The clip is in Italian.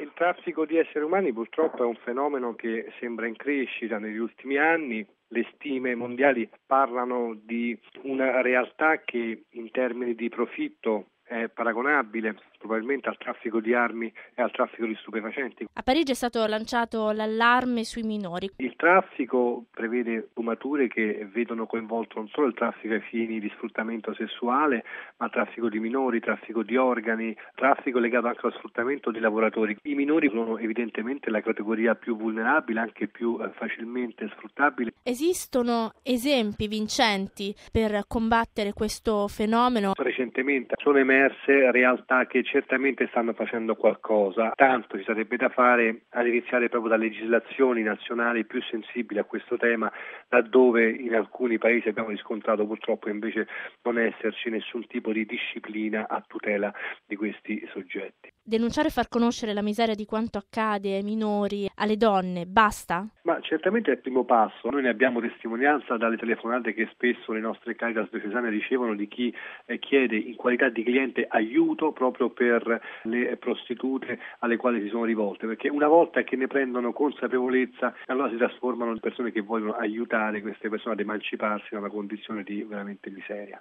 Il traffico di esseri umani purtroppo è un fenomeno che sembra in crescita negli ultimi anni. Le stime mondiali parlano di una realtà che in termini di profitto è paragonabile probabilmente al traffico di armi e al traffico di stupefacenti. A Parigi è stato lanciato l'allarme sui minori. Il traffico prevede sfumature che vedono coinvolto non solo il traffico ai fini di sfruttamento sessuale, ma traffico di minori, traffico di organi, traffico legato anche allo sfruttamento di lavoratori. I minori sono evidentemente la categoria più vulnerabile, anche più facilmente sfruttabile. Esistono esempi vincenti per combattere questo fenomeno? Recentemente sono emerse realtà che certamente stanno facendo qualcosa. Tanto ci sarebbe da fare ad iniziare proprio da legislazioni nazionali più sensibili a questo tema, laddove in alcuni paesi abbiamo riscontrato purtroppo invece non esserci nessun tipo di disciplina a tutela di questi soggetti. Denunciare e far conoscere la miseria di quanto accade ai minori, alle donne, basta? Ma certamente è il primo passo. Noi ne abbiamo testimonianza dalle telefonate che spesso le nostre Caritas diocesane ricevono di chi chiede in qualità di cliente aiuto proprio per le prostitute alle quali si sono rivolte, perché una volta che ne prendono consapevolezza allora si trasformano in persone che vogliono aiutare queste persone ad emanciparsi da una condizione di veramente miseria.